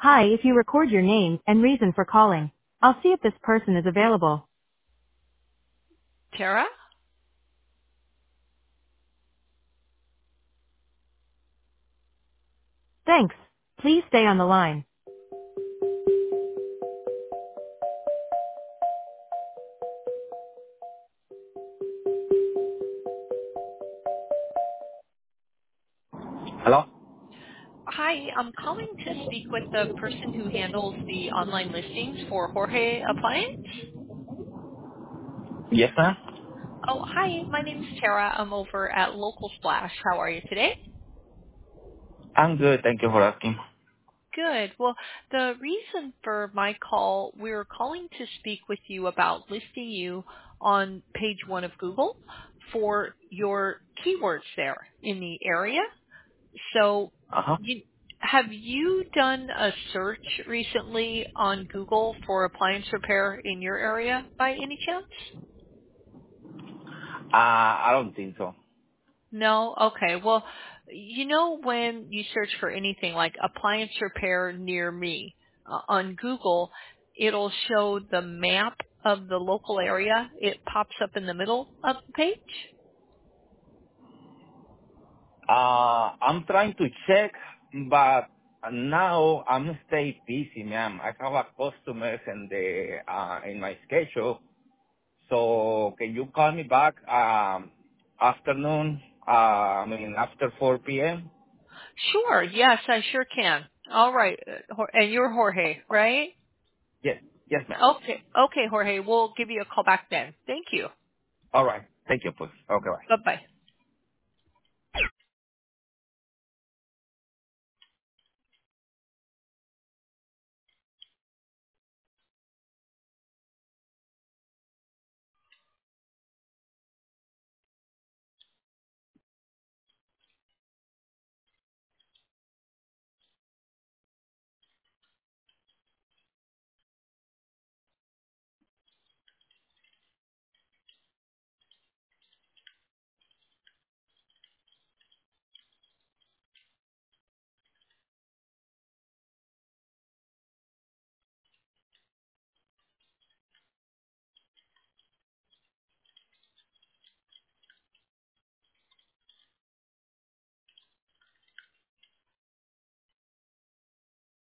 Hi, if you record your name and reason for calling, I'll see if this person is available. Tara? Thanks. Please stay on the line. Hello? Hi, I'm calling to speak with the person who handles the online listings for Jorge Appliance. Yes, ma'am. Oh, hi, my name's Tara. I'm over at Local Splash. How are you today? I'm good. Thank you for asking. Good. Well, the reason for my call, we're calling to speak with you about listing you on page one of Google for your keywords there in the area. So, Uh-huh. have you done a search recently on Google for appliance repair in your area by any chance? I don't think so. No? Okay. Well, when you search for anything like appliance repair near me on Google, it'll show the map of the local area. It pops up in the middle of the page. I'm trying to check, but now I'm stay busy, ma'am. I have a customers in my schedule. So can you call me back afternoon? After 4 p.m. Sure. Yes, I sure can. All right. And you're Jorge, right? Yes, yes, ma'am. Okay. Okay, Jorge. We'll give you a call back then. Thank you. All right. Thank you, please. Okay, bye. Bye-bye.